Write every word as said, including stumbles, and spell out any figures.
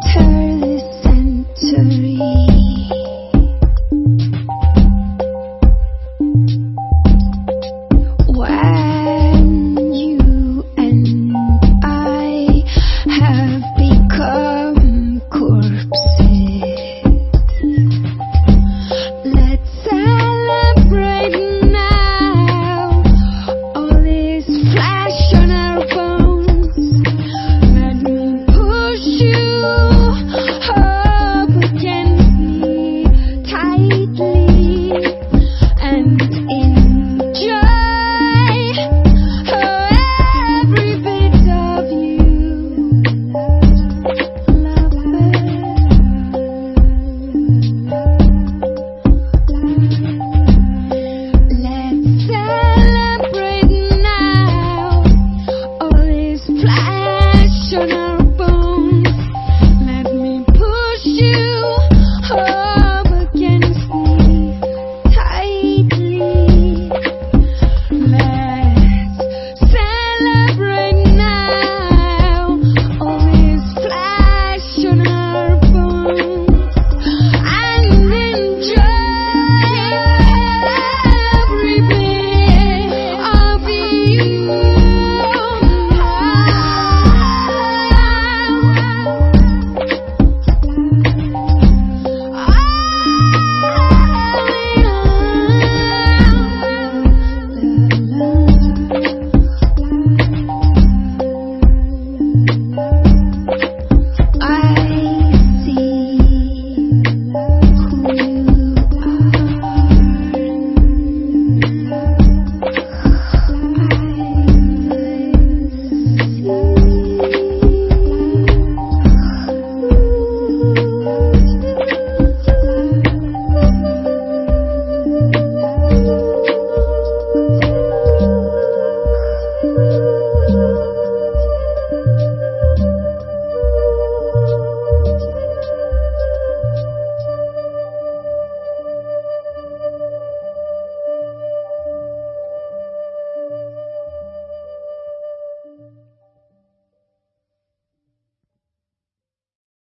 enter this century. When you and I have become corpses, let's celebrate now. All this flesh on our bones. Let me push you up against me tightly and enjoy every bit of you. Love Let's celebrate now. All this flesh on our